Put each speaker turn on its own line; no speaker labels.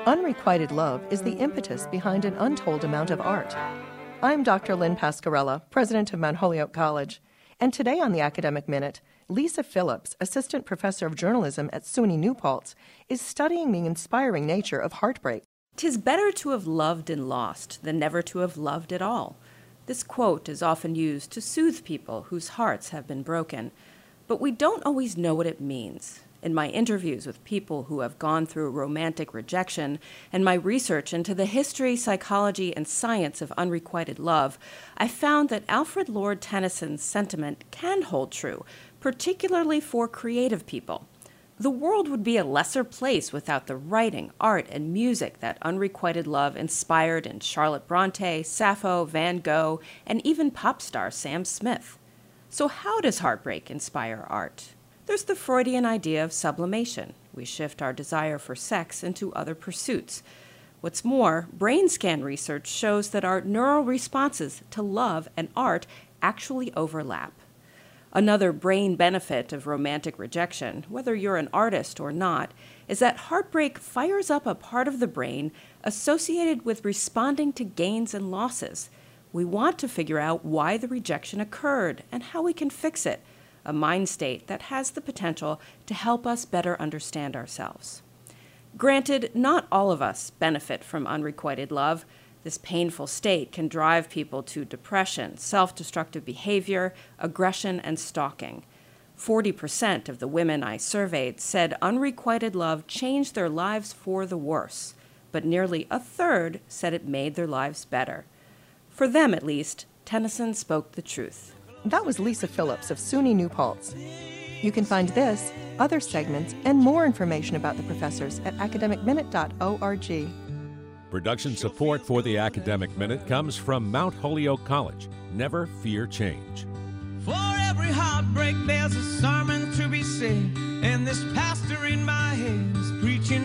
Unrequited love is the impetus behind an untold amount of art. I'm Dr. Lynn Pascarella, president of Mount Holyoke College, and today on the Academic Minute, Lisa Phillips, assistant professor of journalism at SUNY New Paltz, is studying the inspiring nature of heartbreak.
"'Tis better to have loved and lost than never to have loved at all." This quote is often used to soothe people whose hearts have been broken, but we don't always know what it means. In my interviews with people who have gone through romantic rejection and my research into the history, psychology, and science of unrequited love, I found that Alfred Lord Tennyson's sentiment can hold true, particularly for creative people. The world would be a lesser place without the writing, art, and music that unrequited love inspired in Charlotte Bronte, Sappho, Van Gogh, and even pop star Sam Smith. So how does heartbreak inspire art? There's the Freudian idea of sublimation. We shift our desire for sex into other pursuits. What's more, brain scan research shows that our neural responses to love and art actually overlap. Another brain benefit of romantic rejection, whether you're an artist or not, is that heartbreak fires up a part of the brain associated with responding to gains and losses. We want to figure out why the rejection occurred and how we can fix it, a mind state that has the potential to help us better understand ourselves. Granted, not all of us benefit from unrequited love. This painful state can drive people to depression, self-destructive behavior, aggression, and stalking. 40% of the women I surveyed said unrequited love changed their lives for the worse, but nearly a third said it made their lives better. For them, at least, Tennyson spoke the truth.
That was Lisa Phillips of SUNY New Paltz. You can find this, other segments, and more information about the professors at academicminute.org.
Production support for the Academic Minute comes from Mount Holyoke College. Never fear change.
For every heartbreak, there's a sermon to be said, and this pastor in my head is preaching